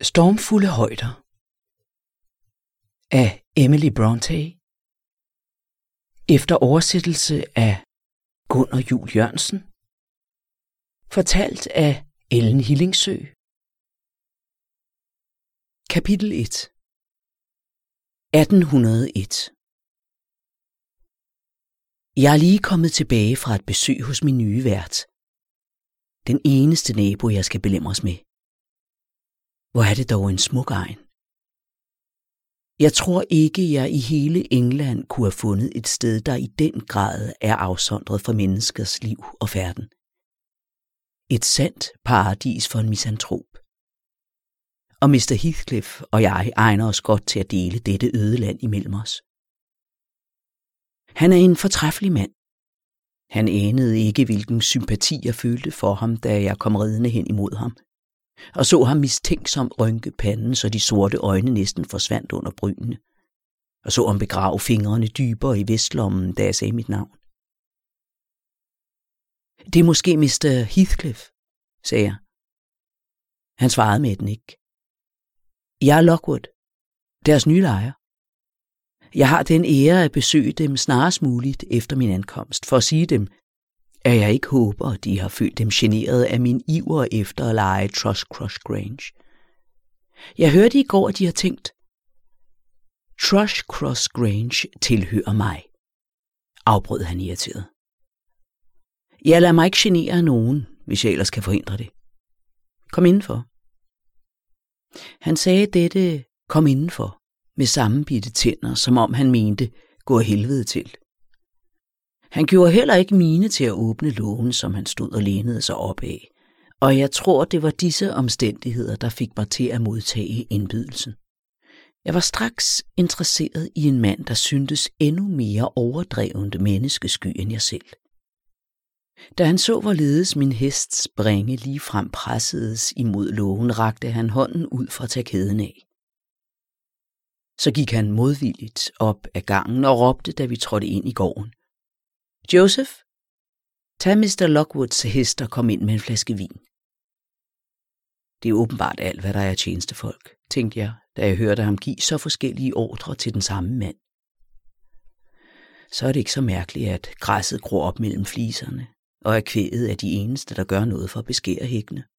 Stormfulde højder af Emily Brontë efter oversættelse af Gunnar Juel Jørgensen, fortalt af Ellen Hillingsø. Kapitel 1. 1801. Jeg er lige kommet tilbage fra et besøg hos min nye vært. Den eneste nabo, jeg skal belemres med. Hvor er det dog en smuk egen. Jeg tror ikke, jeg i hele England kunne have fundet et sted, der i den grad er afsondret fra menneskers liv og færden. Et sandt paradis for en misantrop. Og Mr. Heathcliff og jeg egner os godt til at dele dette øde land imellem os. Han er en fortræffelig mand. Han anede ikke, hvilken sympati jeg følte for ham, da jeg kom ridende hen imod ham, og så ham mistænksomt rynke panden, så de sorte øjne næsten forsvandt under brynene, og så ham begrave fingrene dybere i vestlommen, da jeg sagde mit navn. Det er måske Mr. Heathcliff, sagde jeg. Han svarede med et nik. Jeg er Lockwood, deres nye lejer. Jeg har den ære at besøge dem snarest muligt efter min ankomst, for at sige dem, at jeg ikke håber, at de har følt dem generet af min iver efter at lege Thrushcross Grange. Jeg hørte i går, at de har tænkt, Thrushcross Grange tilhører mig, afbrød han irriteret. Jeg lader mig ikke genere af nogen, hvis jeg ellers kan forhindre det. Kom indenfor. Han sagde dette, kom indenfor, med sammenbitte tænder, som om han mente, gå af helvede til. Han gjorde heller ikke mine til at åbne lågen, som han stod og lænede sig op af, og jeg tror, det var disse omstændigheder, der fik mig til at modtage indbydelsen. Jeg var straks interesseret i en mand, der syntes endnu mere overdrevent menneskesky end jeg selv. Da han så, hvorledes min hest springe lige frem pressedes imod lågen, rakte han hånden ud for at tage kæden af. Så gik han modvilligt op ad gangen og råbte, da vi trådte ind i gården. Joseph, tag Mr. Lockwoods hest og kom ind med en flaske vin. Det er åbenbart alt, hvad der er tjenestefolk, tænkte jeg, da jeg hørte ham give så forskellige ordre til den samme mand. Så er det ikke så mærkeligt, at græsset gror op mellem fliserne, og at kvæget er de eneste, der gør noget for at beskære hækkene.